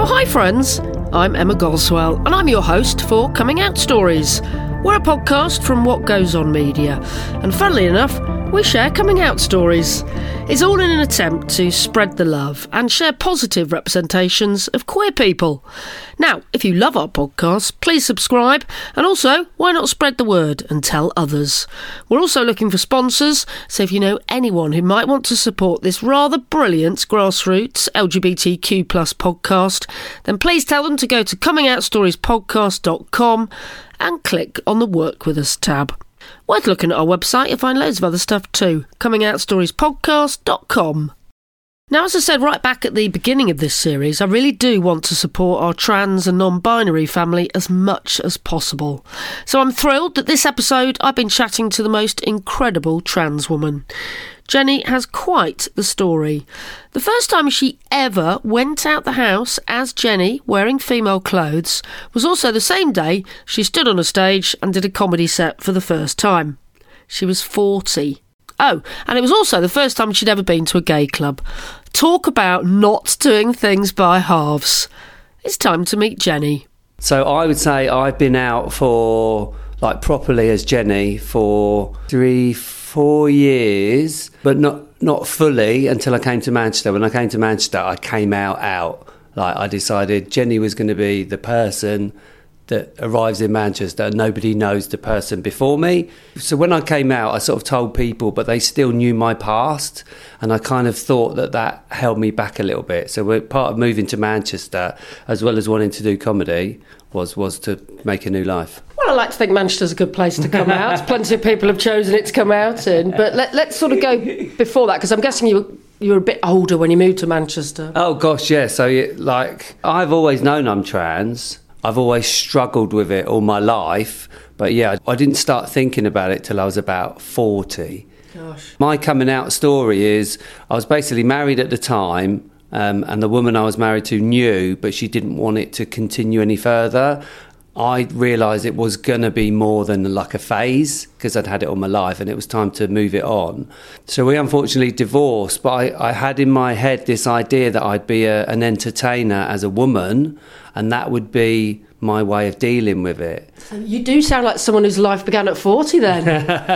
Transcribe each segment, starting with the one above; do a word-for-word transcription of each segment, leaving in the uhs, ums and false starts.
Oh, hi friends, I'm Emma Goswell and I'm your host for Coming Out Stories. We're a podcast from What Goes On Media, and funnily enough, we share coming out stories. It's all in an attempt to spread the love and share positive representations of queer people. Now, if you love our podcast, please subscribe, and also, why not spread the word and tell others? We're also looking for sponsors, so if you know anyone who might want to support this rather brilliant grassroots L G B T Q plus podcast, then please tell them to go to coming out stories podcast dot com and click on the Work With Us tab. Worth looking at our website, you'll find loads of other stuff too, coming out stories podcast dot com. Now, as I said right back at the beginning of this series, I really do want to support our trans and non-binary family as much as possible. So I'm thrilled that this episode I've been chatting to the most incredible trans woman. Jenny has quite the story. The first time she ever went out the house as Jenny, wearing female clothes, was also the same day she stood on a stage and did a comedy set for the first time. She was forty. Oh, and it was also the first time she'd ever been to a gay club. Talk about not doing things by halves. It's time to meet Jenny. So I would say I've been out for, like, properly as Jenny for three, four years, but not not fully until I came to Manchester. When I came to Manchester, I came out, out. Like, I decided Jenny was going to be the person that arrives in Manchester. Nobody knows the person before me. So when I came out, I sort of told people, but they still knew my past. And I kind of thought that that held me back a little bit. So we're part of moving to Manchester, as well as wanting to do comedy, was was to make a new life. Well, I like to think Manchester's a good place to come out. Plenty of people have chosen it to come out in. But let, let's sort of go before that, because I'm guessing you were, you were a bit older when you moved to Manchester. Oh, gosh, yeah. So, like, I've always known I'm trans. I've always struggled with it all my life. But, yeah, I didn't start thinking about it till I was about forty. Gosh. My coming out story is I was basically married at the time, um, and the woman I was married to knew, but she didn't want it to continue any further. I realised it was going to be more than like a phase, because I'd had it all my life and it was time to move it on. So we unfortunately divorced, but I, I had in my head this idea that I'd be a, an entertainer as a woman, and that would be my way of dealing with it. You do sound like someone whose life began at forty then.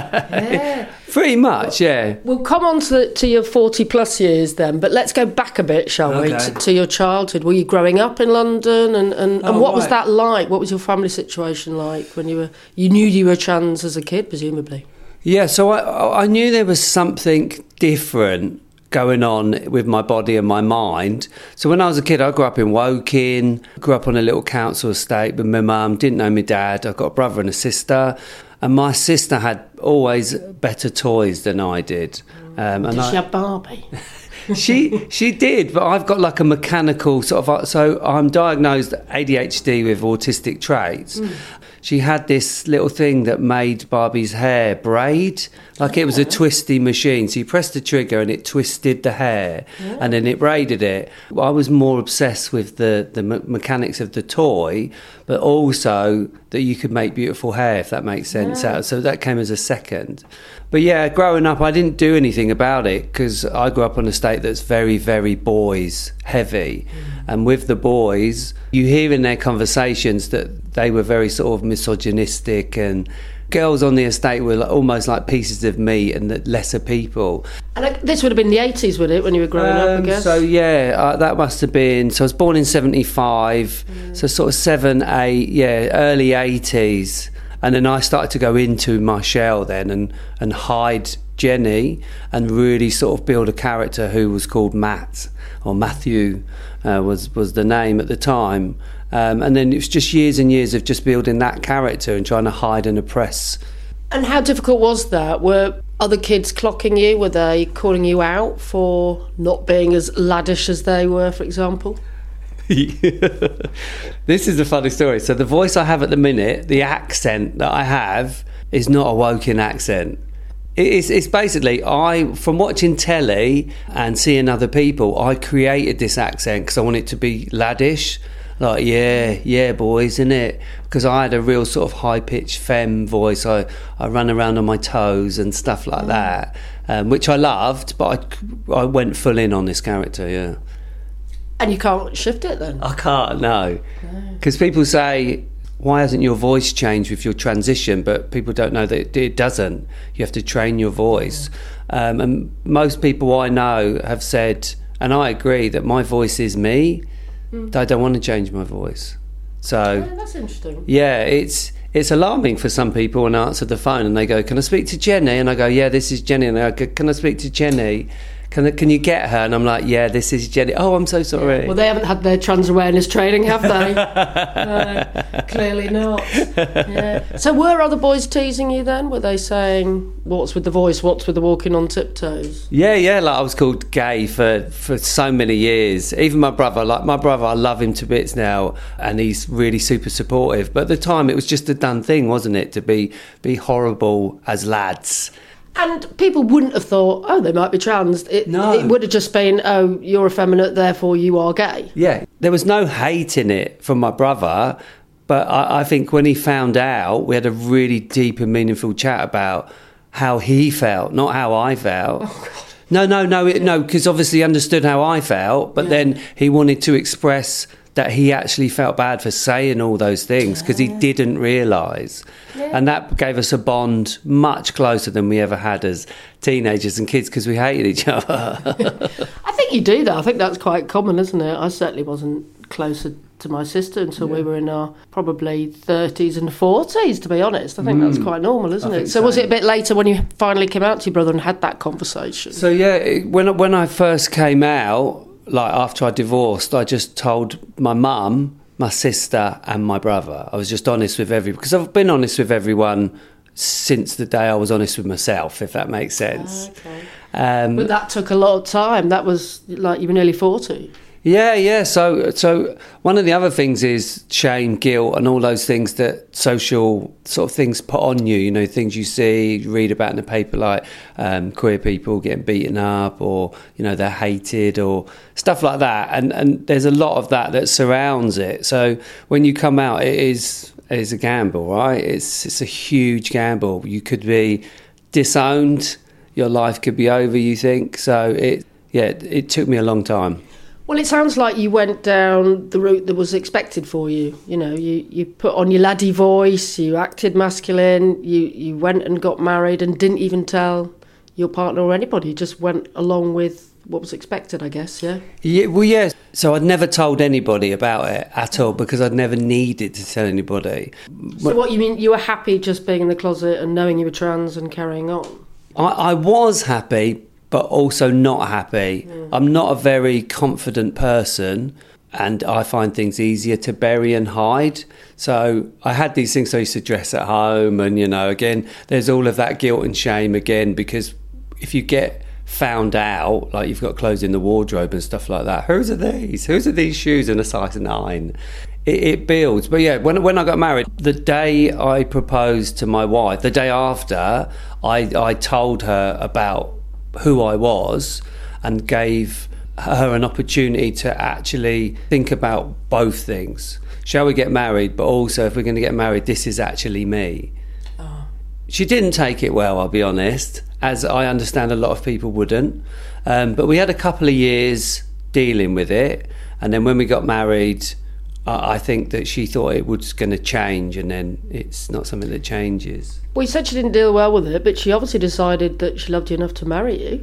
Yeah. Pretty much, yeah. We'll come on to, to your forty plus years then, but let's go back a bit, shall Okay. we, to, to your childhood. Were you growing up in London, and, and, Oh, and what was right. that like? What was your family situation like when you were, you knew you were trans as a kid, presumably? Yeah, so I, I knew there was something different going on with my body and my mind. So when I was a kid, I grew up in Woking, grew up on a little council estate with my mum, didn't know my dad. I've got a brother and a sister, and my sister had always better toys than I did. Um, and Did I, she have Barbie? she she did, but I've got like a mechanical sort of, so I'm diagnosed A D H D with autistic traits. Mm. She had this little thing that made Barbie's hair braid, like it was a twisty machine. So you pressed the trigger and it twisted the hair, yeah. and then it braided it. I was more obsessed with the, the me- mechanics of the toy, but also that you could make beautiful hair, if that makes sense. Yeah. So that came as a second. But yeah, growing up, I didn't do anything about it because I grew up on a estate that's very, very boys heavy. Mm. And with the boys, you hear in their conversations that they were very sort of misogynistic, and girls on the estate were like, almost like pieces of meat and the lesser people. And this would have been the eighties, would it, when you were growing um, up, I guess? So yeah, uh, that must have been, so I was born in seventy-five, mm. so sort of seven, eight, yeah, early eighties. And then I started to go into my shell then and, and hide Jenny and really sort of build a character who was called Matt, or Matthew uh, was, was the name at the time. Um, and then it was just years and years of just building that character and trying to hide and oppress. And how difficult was that? Were other kids clocking you? Were they calling you out for not being as laddish as they were, for example? This is a funny story. So the voice I have at the minute, the accent that I have, is not a Woking accent. It's, it's basically, I, from watching telly and seeing other people, I created this accent because I want it to be laddish. Like, yeah, yeah, boys, innit? Because I had a real sort of high-pitched femme voice. I, I ran around on my toes and stuff like that, um, which I loved, but I, I went full in on this character, yeah. And you can't shift it then? I can't, no. Because people say, why hasn't your voice changed with your transition? But people don't know that it, it doesn't. You have to train your voice. Yeah. Um, and most people I know have said, and I agree, that my voice is me. Mm. I don't want to change my voice. So yeah, that's interesting. Yeah, it's it's alarming for some people when I answer the phone and they go, can I speak to Jenny? And I go, yeah, this is Jenny. And I go, can I speak to Jenny? Can I, can you get her? And I'm like, yeah, this is Jenny. Oh, I'm so sorry. Well, they haven't had their trans awareness training, have they? No, clearly not. Yeah. So were other boys teasing you then? Were they saying, what's with the voice? What's with the walking on tiptoes? Yeah, yeah. Like I was called gay for, for so many years. Even my brother, like my brother, I love him to bits now, and he's really super supportive. But at the time, it was just a done thing, wasn't it? To be be horrible as lads. And people wouldn't have thought, oh, they might be trans. It, no. It would have just been, oh, you're effeminate, therefore you are gay. Yeah, there was no hate in it from my brother, but I, I think when he found out, we had a really deep and meaningful chat about how he felt, not how I felt. Oh, God. No, no, no, it, no, because obviously he understood how I felt, but yeah. then he wanted to express that he actually felt bad for saying all those things because he didn't realise. Yeah. And that gave us a bond much closer than we ever had as teenagers and kids because we hated each other. I think you do that. I think that's quite common, isn't it? I certainly wasn't closer to my sister until yeah. we were in our probably thirties and forties, to be honest. I think mm. that's quite normal, isn't it? So, so was it a bit later when you finally came out to your brother and had that conversation? So yeah, it, when, when I first came out, like after I divorced, I just told my mum, my sister and my brother. I was just honest with everyone, because I've been honest with everyone since the day I was honest with myself, if that makes sense. Oh, okay. Um, but that took a lot of time. That was like you were nearly forty. Yeah, yeah. So, so one of the other things is shame, guilt, and all those things that social sort of things put on you. You know, things you see, you read about in the paper, like um, queer people getting beaten up, or you know they're hated, or stuff like that. And and there's a lot of that that surrounds it. So when you come out, it is it is a gamble, right? It's it's a huge gamble. You could be disowned. Your life could be over. You think so? It yeah. It, it took me a long time. Well, it sounds like you went down the route that was expected for you. You know, you, you put on your laddie voice, you acted masculine, you, you went and got married and didn't even tell your partner or anybody. You just went along with what was expected, I guess, yeah? Yeah, well, yeah. So I'd never told anybody about it at all because I'd never needed to tell anybody. So what you mean, you were happy just being in the closet and knowing you were trans and carrying on? I, I was happy, but also not happy. Mm. I'm not a very confident person, and I find things easier to bury and hide. So I had these things I used to dress at home, and, you know, again, there's all of that guilt and shame again, because if you get found out, like you've got clothes in the wardrobe and stuff like that, whose are these? Whose are these shoes in a size nine? It, it builds. But yeah, when when I got married, the day I proposed to my wife, the day after, I, I told her about who I was and gave her an opportunity to actually think about both things. Shall we get married? But also, if we're going to get married, this is actually me. Oh. She didn't take it well, I'll be honest, as I understand a lot of people wouldn't. Um, but we had a couple of years dealing with it. And then when we got married, I, I think that she thought it was going to change, and then it's not something that changes. Well, you said she didn't deal well with it, but she obviously decided that she loved you enough to marry you.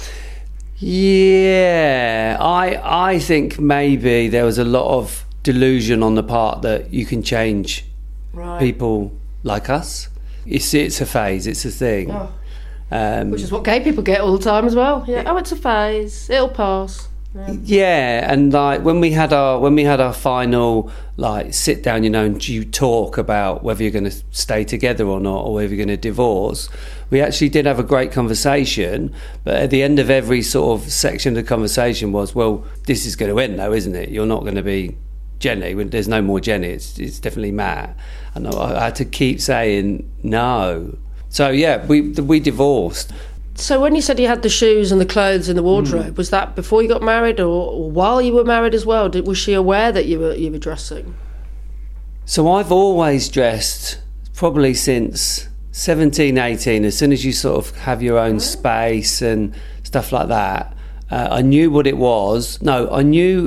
Yeah, I I think maybe there was a lot of delusion on the part that you can change right. people like us. It's it's a phase, it's a thing. Oh. Um, Which is what gay people get all the time as well. Yeah, oh, it's a phase, it'll pass. Yeah. yeah, and like when we had our when we had our final like sit down, you know, and you talk about whether you're going to stay together or not, or whether you're going to divorce. We actually did have a great conversation, but at the end of every sort of section of the conversation was, well, this is going to end though, isn't it? You're not going to be Jenny. There's no more Jenny. It's it's definitely Matt. And I, I had to keep saying no. So yeah, we we divorced. So when you said you had the shoes and the clothes in the wardrobe, mm. was that before you got married, or, or while you were married as well? Did, was she aware that you were you were dressing? So I've always dressed, probably since seventeen, eighteen. As soon as you sort of have your own space and stuff like that, uh, I knew what it was. No, I knew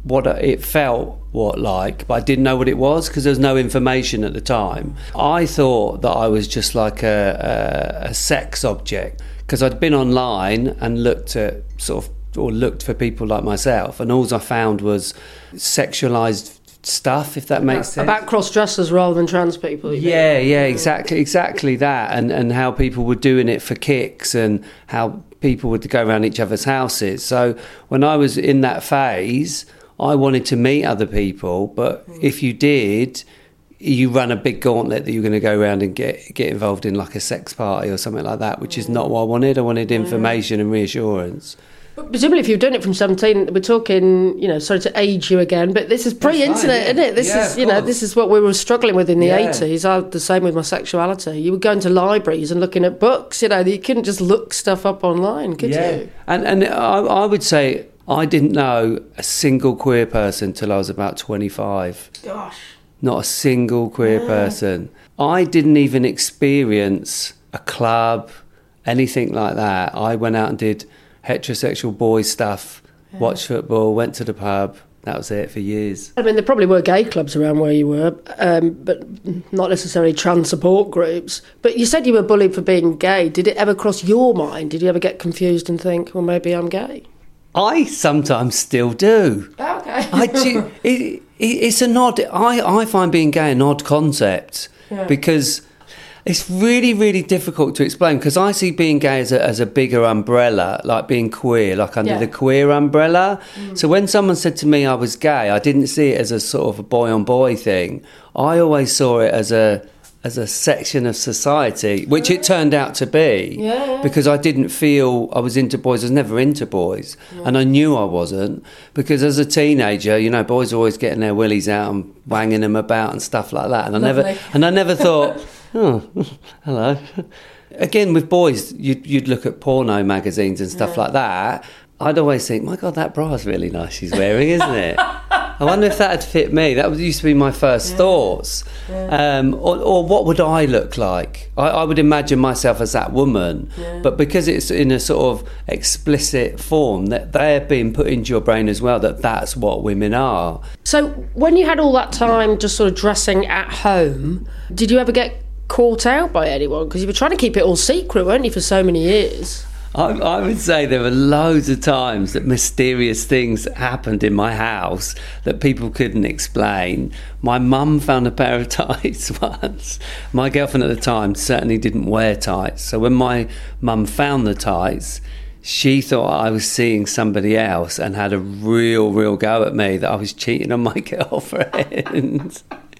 what it felt what like, but I didn't know what it was because there was no information at the time. I thought that I was just like a, a, a sex object because I'd been online and looked at sort of or looked for people like myself, and all I found was sexualized stuff, if that makes sense. About cross-dressers rather than trans people. Yeah, mean? yeah, exactly, exactly that, and and how people were doing it for kicks, and how people would go around each other's houses. So when I was in that phase, I wanted to meet other people, but mm. if you did, you run a big gauntlet that you're going to go around and get get involved in like a sex party or something like that, which mm. is not what I wanted. I wanted information mm. and reassurance. But presumably, if you've done it from seventeen, we're talking, you know, sorry to age you again, but this is pre-internet, fine, yeah. isn't it? This yeah, is, you know, this is what we were struggling with in the yeah. eighties. I was the same with my sexuality. You were going to libraries and looking at books, you know, you couldn't just look stuff up online, could yeah. you? And and I, I would say I didn't know a single queer person till I was about twenty-five. Gosh. Not a single queer yeah. person. I didn't even experience a club, anything like that. I went out and did heterosexual boy stuff, yeah. watched football, went to the pub. That was it for years. I mean, there probably were gay clubs around where you were, um, but not necessarily trans support groups. But you said you were bullied for being gay. Did it ever cross your mind? Did you ever get confused and think, well, maybe I'm gay? I sometimes still do. Oh, okay. I do. It, it, it's an odd... I, I find being gay an odd concept yeah. because... It's really, really difficult to explain because I see being gay as a, as a bigger umbrella, like being queer, like under yeah. the queer umbrella. Mm. So when someone said to me I was gay, I didn't see it as a sort of a boy-on-boy thing. I always saw it as a as a section of society, which it turned out to be, yeah, yeah. because I didn't feel I was into boys. I was never into boys, yeah. and I knew I wasn't because as a teenager, you know, boys are always getting their willies out and wanging them about and stuff like that, and I Lovely. never and I never thought. Oh, hello. Again, with boys, you'd, you'd look at porno magazines and stuff yeah. like that. I'd always think, my God, that bra's really nice she's wearing, isn't it? I wonder if that had fit me. That used to be my first yeah. thoughts. Yeah. Um, or, or what would I look like? I, I would imagine myself as that woman. Yeah. But because it's in a sort of explicit form, that they're being put into your brain as well, that that's what women are. So when you had all that time just sort of dressing at home, did you ever get caught out by anyone? Because you were trying to keep it all secret, weren't you, for so many years? I, I would say there were loads of times that mysterious things happened in my house that people couldn't explain. My mum found a pair of tights once. My girlfriend at the time certainly didn't wear tights. So when my mum found the tights, she thought I was seeing somebody else and had a real, real go at me that I was cheating on my girlfriend.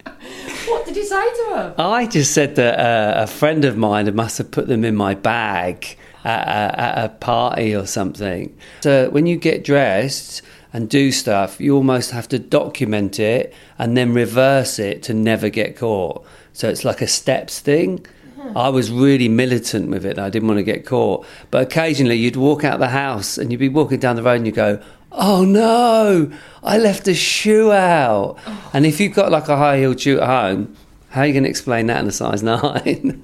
What did you say to her? I just said that uh, a friend of mine must have put them in my bag at a, at a party or something. So when you get dressed and do stuff, you almost have to document it and then reverse it to never get caught. So it's like a steps thing. Yeah. I was really militant with it. I didn't want to get caught. But occasionally you'd walk out the house and you'd be walking down the road and you go, oh no, I left a shoe out. Oh. And if you've got like a high-heeled shoe at home, how are you going to explain that in a size nine?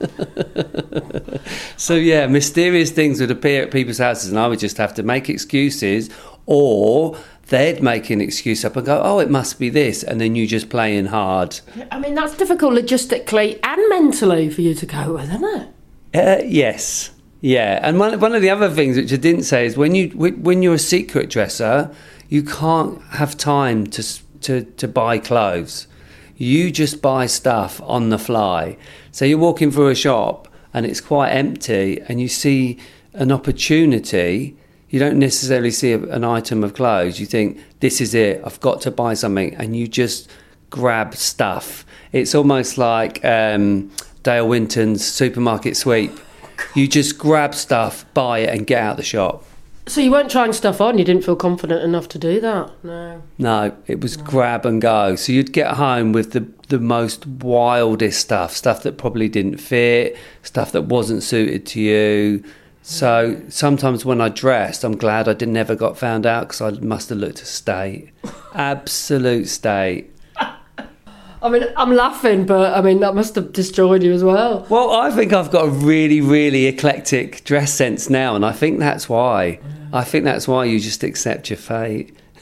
So yeah, mysterious things would appear at people's houses and I would just have to make excuses, or they'd make an excuse up and go, oh, it must be this, and then you just playing hard. I mean, that's difficult logistically and mentally for you to go with, isn't it? Uh, yes. Yeah, and one one of the other things which I didn't say is when you when you're a secret dresser, you can't have time to to to buy clothes. You just buy stuff on the fly. So you're walking through a shop and it's quite empty, and you see an opportunity. You don't necessarily see a, an item of clothes. You think, this is it. I've got to buy something, and you just grab stuff. It's almost like um, Dale Winton's supermarket sweep. You just grab stuff, buy it, and get out the shop. So you weren't trying stuff on? You didn't feel confident enough to do that? No. No, it was no. grab and go. So you'd get home with the, the most wildest stuff, stuff that probably didn't fit, stuff that wasn't suited to you. So sometimes when I dressed, I'm glad I didn't never got found out, because I must have looked a state. Absolute state. I mean, I'm laughing, but I mean, that must have destroyed you as well. Well, I think I've got a really, really eclectic dress sense now, and I think that's why. Yeah. I think that's why you just accept your fate.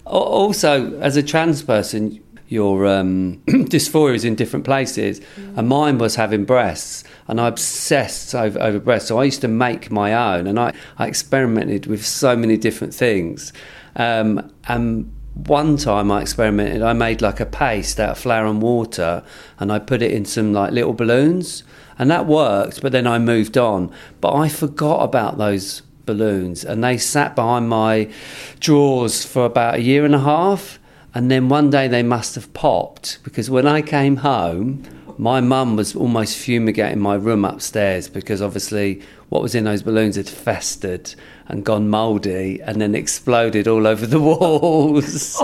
Also, as a trans person, your um, dysphoria is in different places, mm. and mine was having breasts, and I obsessed over, over breasts. So I used to make my own, and I, I experimented with so many different things. Um, and one time I experimented, I made like a paste out of flour and water, and I put it in some like little balloons, and that worked, but then I moved on. But I forgot about those balloons, and they sat behind my drawers for about a year and a half. And then one day they must have popped, because when I came home, my mum was almost fumigating my room upstairs, because obviously what was in those balloons had festered and gone mouldy and then exploded all over the walls.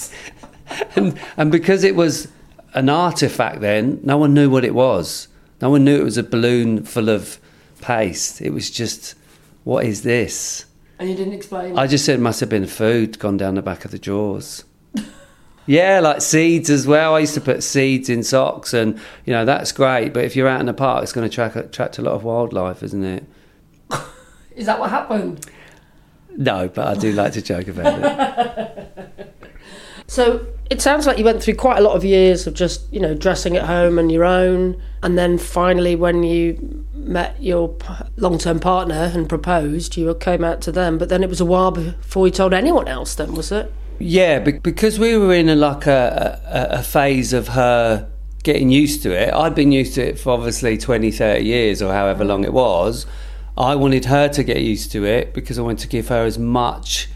and, and because it was an artefact then, no one knew what it was. No one knew it was a balloon full of paste. It was just, what is this? And you didn't explain? I just said it must have been food gone down the back of the drawers. Yeah, like seeds as well. I used to put seeds in socks, and, you know, that's great. But if you're out in the park, it's going to attract, attract a lot of wildlife, isn't it? Is that what happened? No, but I do like to joke about it. So it sounds like you went through quite a lot of years of just, you know, dressing at home on your own. And then finally, when you met your long-term partner and proposed, you came out to them. But then it was a while before you told anyone else then, was it? Yeah, because we were in a, like a, a, a phase of her getting used to it. I'd been used to it for obviously twenty, thirty years or however long it was. I wanted her to get used to it because I wanted to give her as much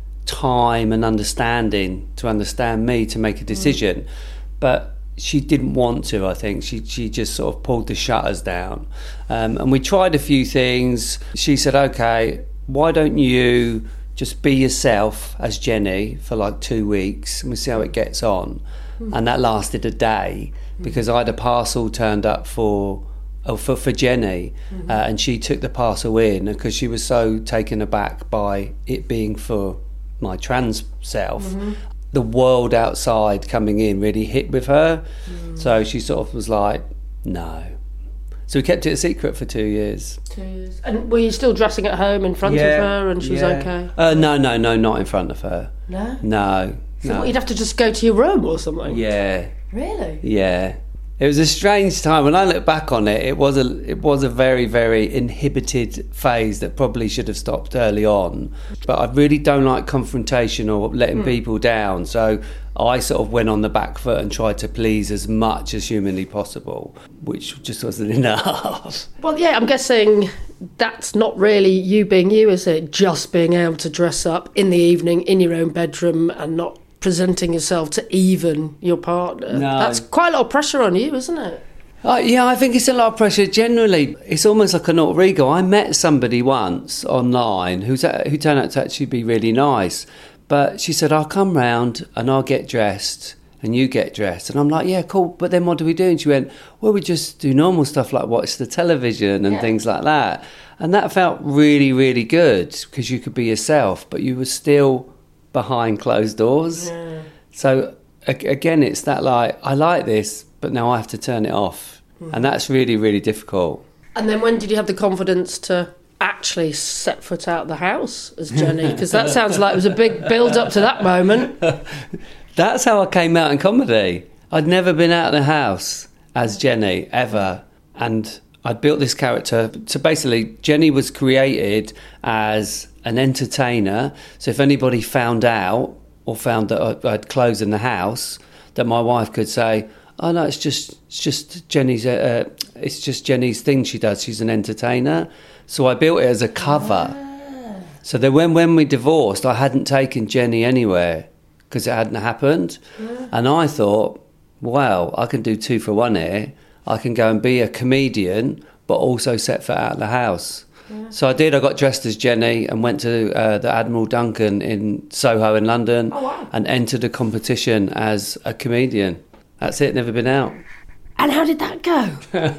time and understanding to understand me to make a decision. Mm. But she didn't want to, I think. She she just sort of pulled the shutters down. Um, and we tried a few things. She said, OK, why don't you just be yourself as Jenny for like two weeks and we'll see how it gets on. Mm. And that lasted a day because I had a parcel turned up for oh, for, for Jenny, mm-hmm. uh, and she took the parcel in because she was so taken aback by it being for my trans self. Mm-hmm. The world outside coming in really hit with her. Mm. So she sort of was like, no. So we kept it a secret for two years. Two years. And were you still dressing at home in front yeah, of her and she yeah. was okay? Uh, no, no, no, not in front of her. No? No. So no. What, you'd have to just go to your room or something? Yeah. Really? Yeah. It was a strange time. When I look back on it, it was a it was a very, very inhibited phase that probably should have stopped early on. But I really don't like confrontation or letting mm. people down. So I sort of went on the back foot and tried to please as much as humanly possible, which just wasn't enough. Well, yeah, I'm guessing that's not really you being you, is it? Just being able to dress up in the evening in your own bedroom and not presenting yourself to even your partner. No. That's quite a lot of pressure on you, isn't it? Uh, yeah, I think it's a lot of pressure. Generally, it's almost like an alter ego. I met somebody once online who's who turned out to actually be really nice, but she said, I'll come round and I'll get dressed and you get dressed. And I'm like, yeah, cool, but then what do we do? And she went, well, we just do normal stuff like watch the television and yeah. things like that. And that felt really, really good because you could be yourself, but you were still behind closed doors. Yeah. So again, it's that like, I like this, but now I have to turn it off. Mm-hmm. And that's really, really difficult. And then when did you have the confidence to actually set foot out the house as Jenny? Because that sounds like it was a big build up to that moment. That's how I came out in comedy. I'd never been out of the house as Jenny, ever. And I'd built this character. So basically, Jenny was created as an entertainer. So if anybody found out or found that I'd clothes in the house, that my wife could say, oh no, it's just it's just Jenny's uh, it's just Jenny's thing she does. She's an entertainer. So I built it as a cover. Ah. So that when when we divorced, I hadn't taken Jenny anywhere because it hadn't happened. Yeah. And I thought, well, I can do two for one here. I can go and be a comedian, but also set foot out of the house. Yeah. So I did. I got dressed as Jenny and went to uh, the Admiral Duncan in Soho in London. Oh, wow. And entered a competition as a comedian. That's it, never been out. And how did that go?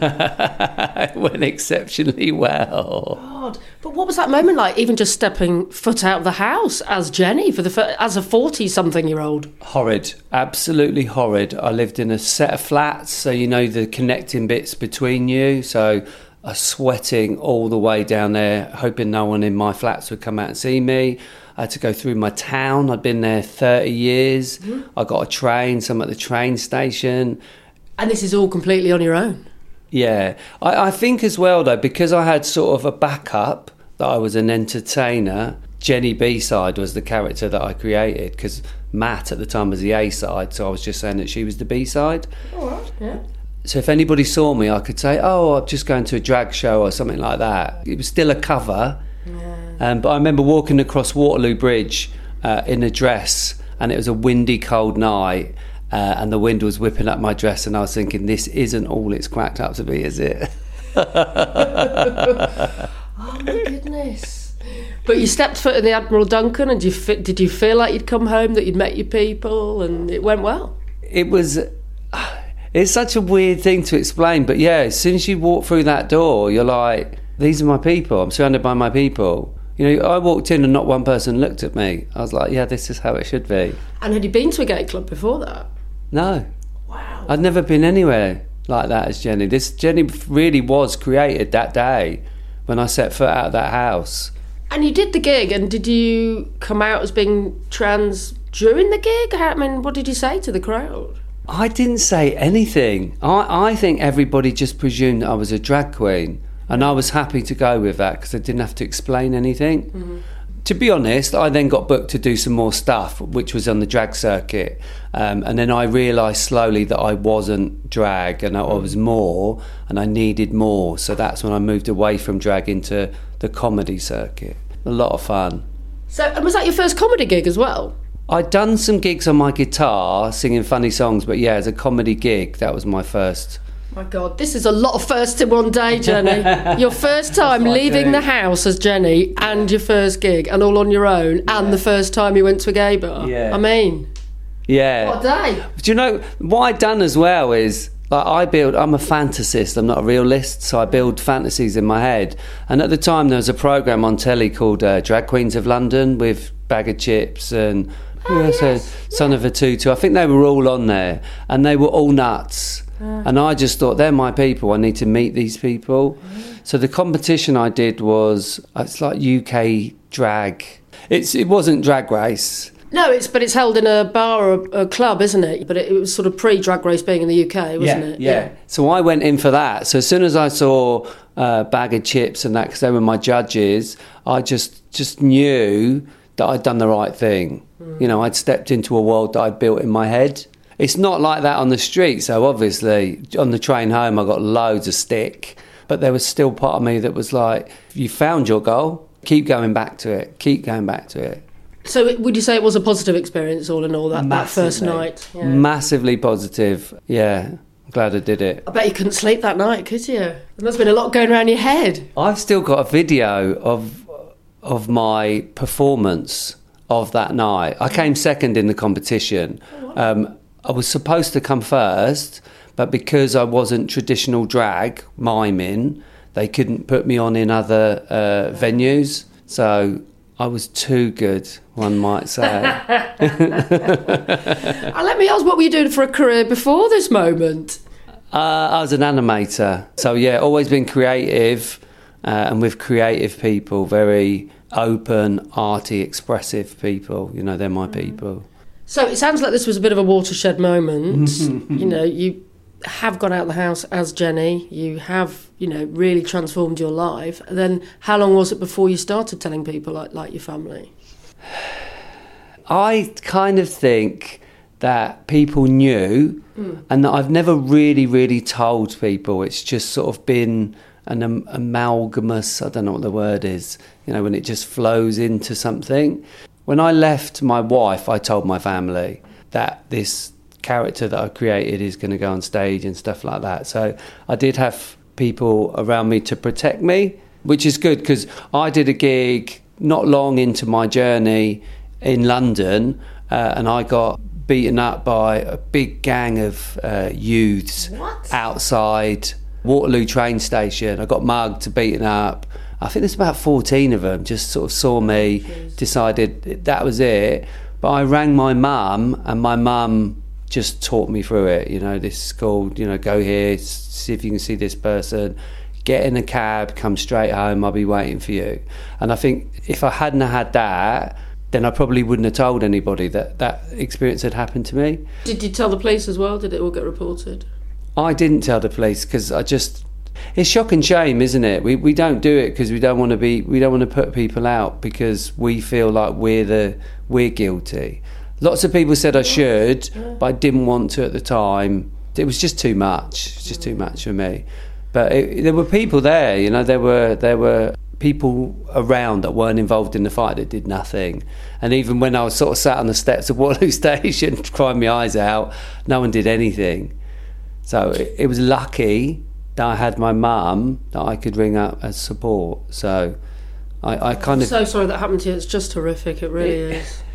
It went exceptionally well. God. But what was that moment like, even just stepping foot out of the house as Jenny, for the as a forty-something-year-old? Horrid, absolutely horrid. I lived in a set of flats, so you know the connecting bits between you. So I was sweating all the way down there, hoping no one in my flats would come out and see me. I had to go through my town. I'd been there thirty years. Mm-hmm. I got a train, so I'm at the train station. And this is all completely on your own? Yeah. I, I think as well, though, because I had sort of a backup, that I was an entertainer, Jenny B-side was the character that I created, because Matt at the time was the A-side, so I was just saying that she was the B-side. All right, yeah. So if anybody saw me, I could say, oh, I'm just going to a drag show or something like that. It was still a cover. Yeah. Um, but I remember walking across Waterloo Bridge uh, in a dress, and it was a windy, cold night, uh, and the wind was whipping up my dress, and I was thinking, this isn't all it's cracked up to be, is it? Oh, my goodness. But you stepped foot in the Admiral Duncan, and you fi- did you feel like you'd come home, that you'd met your people, and it went well? It was... It's such a weird thing to explain, but yeah, as soon as you walk through that door, you're like, these are my people. I'm surrounded by my people. You know, I walked in and not one person looked at me. I was like, yeah, this is how it should be. And had you been to a gay club before that? No. Wow. I'd never been anywhere like that as Jenny. This Jenny really was created that day when I set foot out of that house. And you did the gig, and did you come out as being trans during the gig? I mean, what did you say to the crowd? I didn't say anything. I, I think everybody just presumed that I was a drag queen, and I was happy to go with that because I didn't have to explain anything. Mm-hmm. To be honest, I then got booked to do some more stuff, which was on the drag circuit, um, and then I realised slowly that I wasn't drag and I, I was more, and I needed more. So that's when I moved away from drag into the comedy circuit. A lot of fun. So, and was that your first comedy gig as well? I'd done some gigs on my guitar, singing funny songs, but yeah, as a comedy gig, that was my first. My God, this is a lot of firsts in one day, Jenny. Your first time leaving the house as Jenny, and your first gig, and all on your own, yeah. And the first time you went to a gay bar. Yeah. I mean, yeah. What a day. Do you know, what I'd done as well is, like, I build, I'm a fantasist, I'm not a realist, so I build fantasies in my head. And at the time, there was a programme on telly called uh, Drag Queens of London with Bag of Chips and... Oh, yeah, yes. so Son yeah. of a Tutu. I think they were all on there, and they were all nuts. Uh. And I just thought, they're my people. I need to meet these people. Mm. So the competition I did was, it's like U K drag. It's it wasn't Drag Race. No, it's but it's held in a bar or a, a club, isn't it? But it, it was sort of pre-Drag Race being in the U K, wasn't yeah, it? Yeah. yeah. So I went in for that. So as soon as I saw uh, Bag of Chips and that, because they were my judges, I just just knew that I'd done the right thing. Mm. You know, I'd stepped into a world that I'd built in my head. It's not like that on the street, so obviously on the train home I got loads of stick, but there was still part of me that was like, you found your goal, keep going back to it, keep going back to it. So would you say it was a positive experience all in all, that, that first night? Yeah. Massively positive, yeah. I'm glad I did it. I bet you couldn't sleep that night, could you? There must have been a lot going around your head. I've still got a video of of my performance of that night. I came second in the competition. Oh, wow. um, I was supposed to come first, but because I wasn't traditional drag miming, they couldn't put me on in other uh, venues. So I was too good, one might say. And let me ask, what were you doing for a career before this moment? Uh, I was an animator. So yeah, always been creative. Uh, and with creative people, very open, arty, expressive people. You know, they're my people. So it sounds like this was a bit of a watershed moment. You know, you have gone out of the house as Jenny. You have, you know, really transformed your life. And then how long was it before you started telling people like, like your family? I kind of think that people knew mm. and that I've never really, really told people. It's just sort of been an am- amalgamous, I don't know what the word is, you know, when it just flows into something. When I left my wife, I told my family that this character that I created is going to go on stage and stuff like that. So I did have people around me to protect me, which is good because I did a gig not long into my journey in London uh, and I got beaten up by a big gang of uh, youths what? outside Waterloo train station. I got mugged, beaten up. I think there's about fourteen of them, just sort of saw me, decided that was it. But I rang my mum, and my mum just talked me through it. You know, this is called, you know, go here, see if you can see this person, get in a cab, come straight home, I'll be waiting for you. And I think if I hadn't had that, then I probably wouldn't have told anybody that that experience had happened to me. Did you tell the police as well? Did it all get reported? I didn't tell the police because I just... It's shock and shame, isn't it? We we don't do it because we don't want to be... We don't want to put people out because we feel like we're the we're guilty. Lots of people said I should, but I didn't want to at the time. It was just too much. It was just too much for me. But it, there were people there, you know, there were there were people around that weren't involved in the fight that did nothing. And even when I was sort of sat on the steps of Waterloo Station crying my eyes out, no one did anything. So it, it was lucky that I had my mum that I could ring up as support. So I, I kind I'm of... so sorry that happened to you. It's just horrific. It really it, is.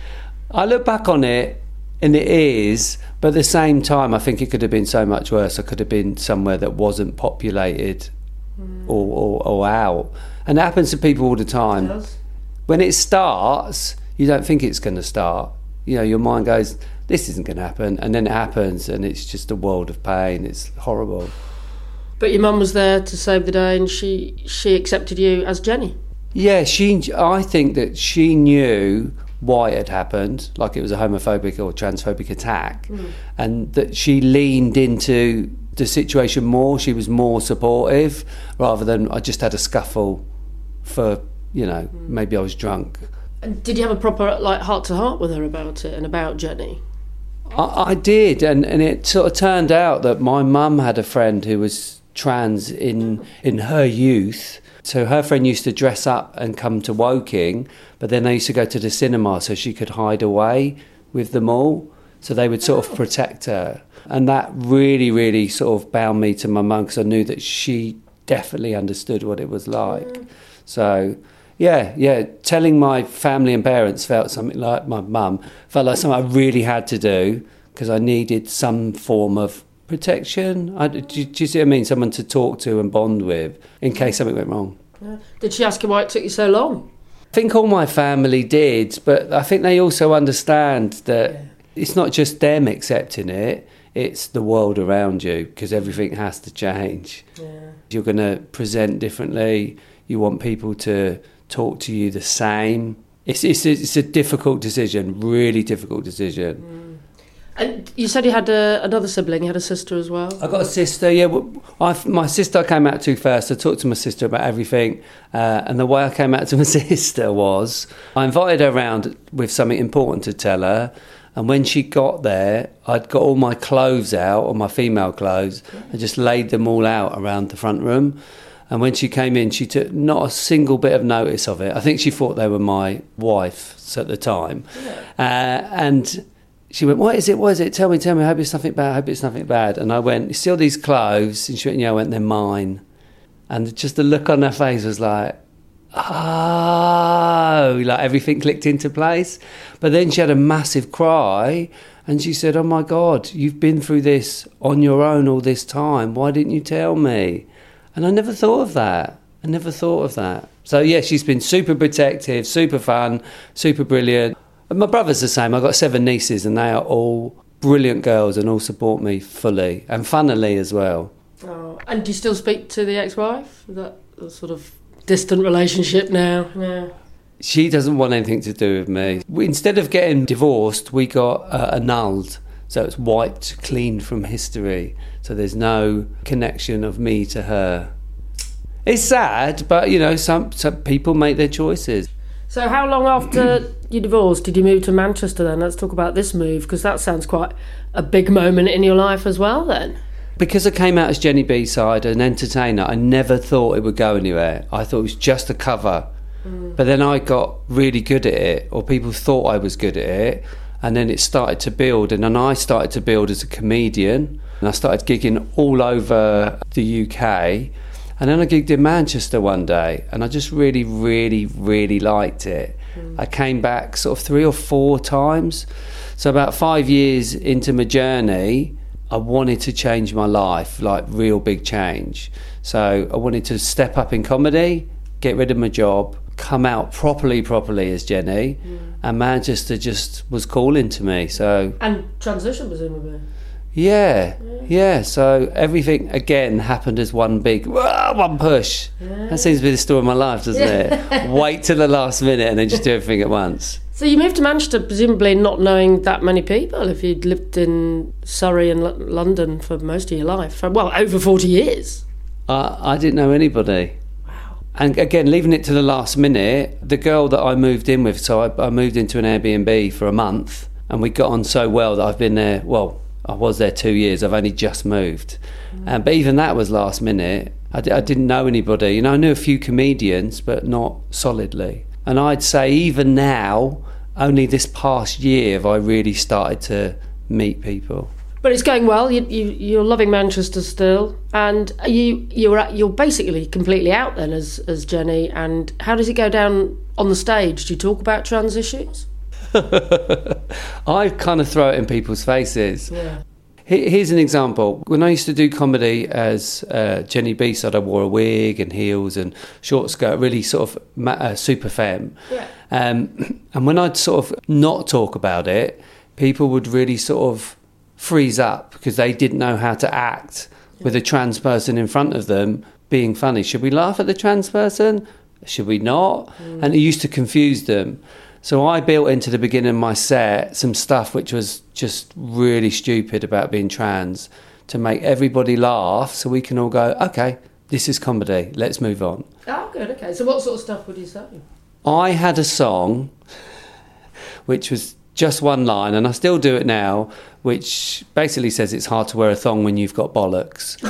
I look back on it, and it is, but at the same time, I think it could have been so much worse. I could have been somewhere that wasn't populated mm. or, or, or out. And it happens to people all the time. It does. When it starts, you don't think it's going to start. You know, your mind goes, this isn't going to happen. And then it happens, and it's just a world of pain. It's horrible. But your mum was there to save the day, and she, she accepted you as Jenny. Yeah, she. I think that she knew why it had happened, like it was a homophobic or transphobic attack, mm. and that she leaned into the situation more. She was more supportive rather than I just had a scuffle for, you know, mm. maybe I was drunk. And did you have a proper like heart to heart with her about it and about Jenny? I, I did, and, and it sort of turned out that my mum had a friend who was trans in in her youth. So her friend used to dress up and come to Woking, but then they used to go to the cinema so she could hide away with them all. So they would sort of protect her. And that really, really sort of bound me to my mum because I knew that she definitely understood what it was like. Mm. So, yeah, yeah, telling my family and parents felt something like my mum, felt like something I really had to do because I needed some form of protection. I, do, do you see what I mean? Someone to talk to and bond with in case something went wrong. Yeah. Did she ask you why it took you so long? I think all my family did, but I think they also understand that yeah. it's not just them accepting it, it's the world around you because everything has to change. Yeah. You're going to present differently. You want people to talk to you the same. It's, it's, it's a difficult decision, really difficult decision. Mm. And you said you had a, another sibling, you had a sister as well? I got a sister, yeah. I, my sister I came out to first. I talked to my sister about everything. Uh, and the way I came out to my sister was I invited her around with something important to tell her. And when she got there, I'd got all my clothes out, all my female clothes, and just laid them all out around the front room. And when she came in, she took not a single bit of notice of it. I think she thought they were my wife's at the time. Yeah. Uh, and... She went, what is it, what is it? Tell me, tell me, I hope it's nothing bad, I hope it's nothing bad. And I went, you see all these clothes? And she went, yeah, I went, they're mine. And just the look on her face was like, oh, like everything clicked into place. But then she had a massive cry and she said, oh my God, you've been through this on your own all this time. Why didn't you tell me? And I never thought of that. I never thought of that. So yeah, she's been super protective, super fun, super brilliant. My brother's the same. I've got seven nieces and they are all brilliant girls and all support me fully and funnily as well. Oh, and do you still speak to the ex-wife? Is that a sort of distant relationship now? Yeah. She doesn't want anything to do with me. We, instead of getting divorced, we got uh, annulled. So it's wiped clean from history. So there's no connection of me to her. It's sad, but, you know, some, some people make their choices. So how long after you divorced did you move to Manchester then? Let's talk about this move, because that sounds quite a big moment in your life as well then. Because I came out as Jenny B-side, an entertainer, I never thought it would go anywhere. I thought it was just a cover. Mm. But then I got really good at it, or people thought I was good at it, and then it started to build, and then I started to build as a comedian, and I started gigging all over the U K. And then I gigged in Manchester one day and I just really, really, really liked it. Mm. I came back sort of three or four times. So about five years into my journey, I wanted to change my life, like real big change. So I wanted to step up in comedy, get rid of my job, come out properly, properly as Jenny. Mm. And Manchester just was calling to me. So And transition, presumably. Yeah, yeah. So everything again happened as one big, wah, one push. Yeah. That seems to be the story of my life, doesn't Yeah. it? Wait till the last minute and then just do everything at once. So you moved to Manchester presumably not knowing that many people if you'd lived in Surrey and L- London for most of your life. For, well, over forty years. I, I didn't know anybody. Wow. And again, leaving it to the last minute, the girl that I moved in with, so I, I moved into an Airbnb for a month and we got on so well that I've been there, well, I was there two years, I've only just moved. Mm. Um, but even that was last minute. I, d- I didn't know anybody. You know, I knew a few comedians, but not solidly. And I'd say even now, only this past year have I really started to meet people. But it's going well. You, you, you're loving Manchester still, and you you're at, you're basically completely out then as as Jenny. And how does it go down on the stage? Do you talk about trans issues? I kind of throw it in people's faces. Yeah. Here's an example. When I used to do comedy as uh, Jenny B-side, I wore a wig and heels and short skirt, really sort of ma- uh, super femme. Yeah. Um, and when I'd sort of not talk about it, people would really sort of freeze up because they didn't know how to act with a trans person in front of them being funny. Should we laugh at the trans person? Should we not? Mm. And it used to confuse them. So I built into the beginning of my set some stuff which was just really stupid about being trans to make everybody laugh so we can all go, okay, this is comedy, let's move on. Oh, good, okay. So what sort of stuff would you say? I had a song which was just one line, and I still do it now, which basically says it's hard to wear a thong when you've got bollocks.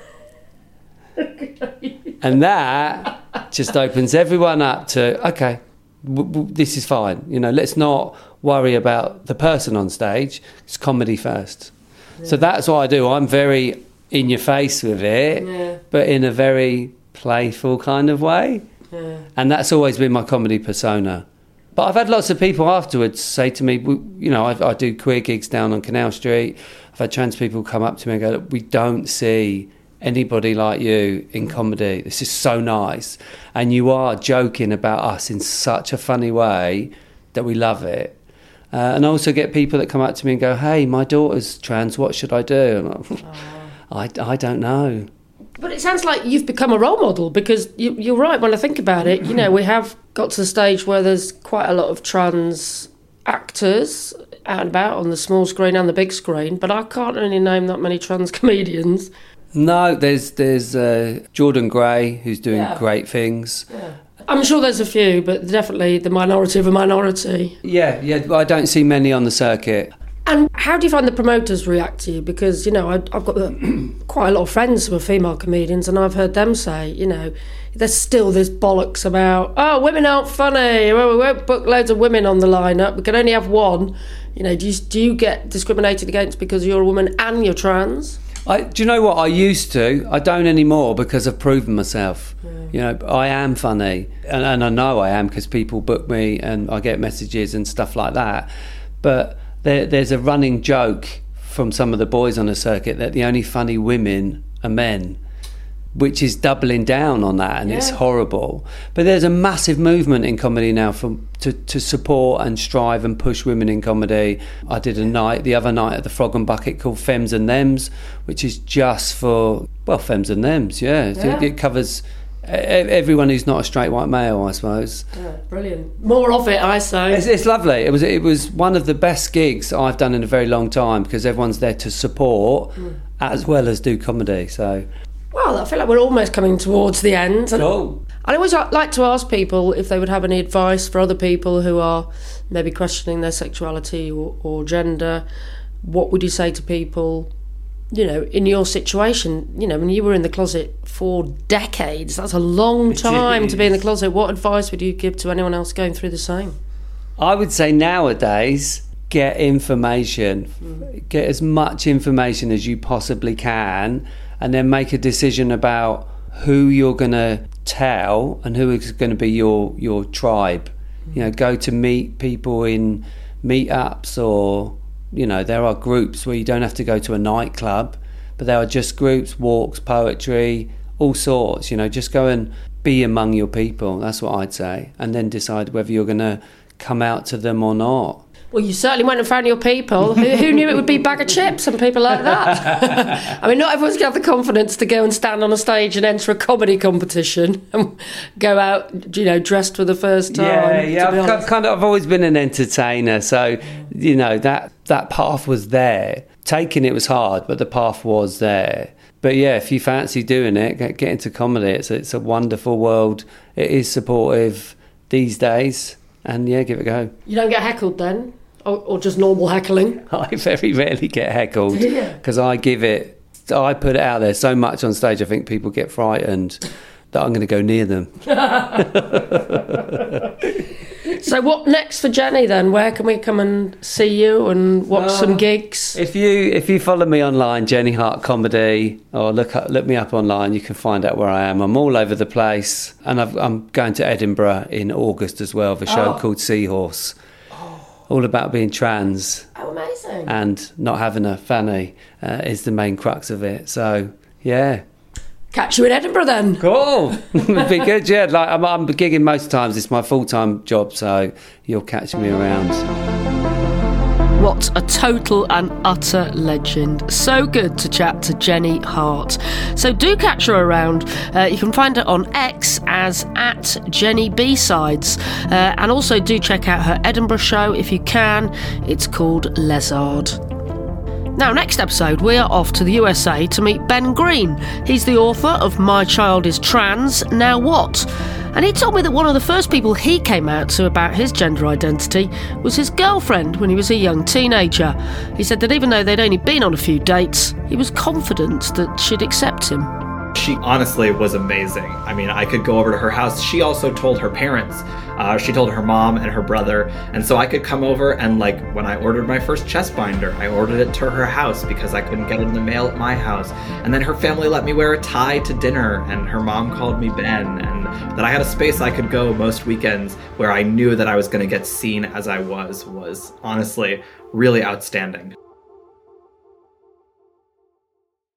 And that just opens everyone up to, okay, w- w- this is fine. You know, let's not worry about the person on stage. It's comedy first. Yeah. So that's what I do. I'm very in your face with it, yeah. but in a very playful kind of way. Yeah. And that's always been my comedy persona. But I've had lots of people afterwards say to me, you know, I, I do queer gigs down on Canal Street. I've had trans people come up to me and go, we don't see anybody like you in comedy. This is so nice. And you are joking about us in such a funny way that we love it. Uh, and I also get people that come up to me and go, hey, my daughter's trans, what should I do? And I'm, oh. I, I don't know. But it sounds like you've become a role model because you, you're right when I think about it. You know, we have got to the stage where there's quite a lot of trans actors out and about on the small screen and the big screen, but I can't really name that many trans comedians. No, there's there's uh, Jordan Gray, who's doing yeah. great things. Yeah. I'm sure there's a few, but definitely the minority of a minority. Yeah, yeah. I don't see many on the circuit. And how do you find the promoters react to you? Because, you know, I, I've got the, quite a lot of friends who are female comedians, and I've heard them say, you know, there's still this bollocks about, oh, women aren't funny, well, we won't book loads of women on the lineup, we can only have one. You know, do you, do you get discriminated against because you're a woman and you're trans? I, do you know what? I used to. I don't anymore because I've proven myself. Yeah. You know, I am funny, and, and I know I am because people book me and I get messages and stuff like that. But there, there's a running joke from some of the boys on the circuit that the only funny women are men, which is doubling down on that, and yeah. it's horrible. But there's a massive movement in comedy now for, to, to support and strive and push women in comedy. I did a night the other night at the Frog and Bucket called Femmes and Thems, which is just for, well, Femmes and Thems, yeah. yeah. It, it covers everyone who's not a straight white male, I suppose. Yeah, brilliant. More of it, I say. It's, it's lovely. It was it was one of the best gigs I've done in a very long time because everyone's there to support mm. as well as do comedy, so... Well, I feel like we're almost coming towards the end. Cool. I always like to ask people if they would have any advice for other people who are maybe questioning their sexuality or, or gender. What would you say to people, you know, in your situation? You know, when you were in the closet for decades, that's a long time to be in the closet. What advice would you give to anyone else going through the same? I would say nowadays, get information. Mm. Get as much information as you possibly can, and then make a decision about who you're going to tell and who is going to be your, your tribe. Mm. You know, go to meet people in meetups, or, you know, there are groups where you don't have to go to a nightclub, but there are just groups, walks, poetry, all sorts. You know, just go and be among your people. That's what I'd say. And then decide whether you're going to come out to them or not. Well, you certainly went and found your people. Who, who knew it would be Bag of Chips and people like that? I mean, not everyone's got the confidence to go and stand on a stage and enter a comedy competition and go out, you know, dressed for the first time. Yeah, yeah. I've got, kind of, I've always been an entertainer, so you know that that path was there. Taking it was hard, but the path was there. But yeah, if you fancy doing it, get, get into comedy. It's a, it's a wonderful world. It is supportive these days, and yeah, give it a go. You don't get heckled then? Or, or just normal heckling? I very rarely get heckled because I give it, I put it out there so much on stage. I think people get frightened that I'm going to go near them. So what next for Jenny then? Where can we come and see you and watch uh, some gigs? If you if you follow me online, Jenny Hart Comedy, or look up, look me up online, you can find out where I am. I'm all over the place, and I've, I'm going to Edinburgh in August as well, with a show oh. called Seahorse. All about being trans. Oh, amazing. And not having a fanny uh, is the main crux of it. So, yeah. Catch you in Edinburgh then. Cool. It'd be good, yeah. Like, I'm, I'm gigging most times. It's my full-time job, so you'll catch me around. What a total and utter legend. So good to chat to Jenny Hart. So do catch her around. Uh, you can find her on X as at Jenny B-Sides. Uh, and also do check out her Edinburgh show if you can. It's called Lézard. Now, next episode, we are off to the U S A to meet Ben Green. He's the author of My Child is Trans, Now What? And he told me that one of the first people he came out to about his gender identity was his girlfriend when he was a young teenager. He said that even though they'd only been on a few dates, he was confident that she'd accept him. She honestly was amazing. I mean, I could go over to her house. She also told her parents. Uh, she told her mom and her brother. And so I could come over and, like, when I ordered my first chest binder, I ordered it to her house because I couldn't get it in the mail at my house. And then her family let me wear a tie to dinner, and her mom called me Ben, and that I had a space I could go most weekends where I knew that I was going to get seen as I was, was honestly really outstanding.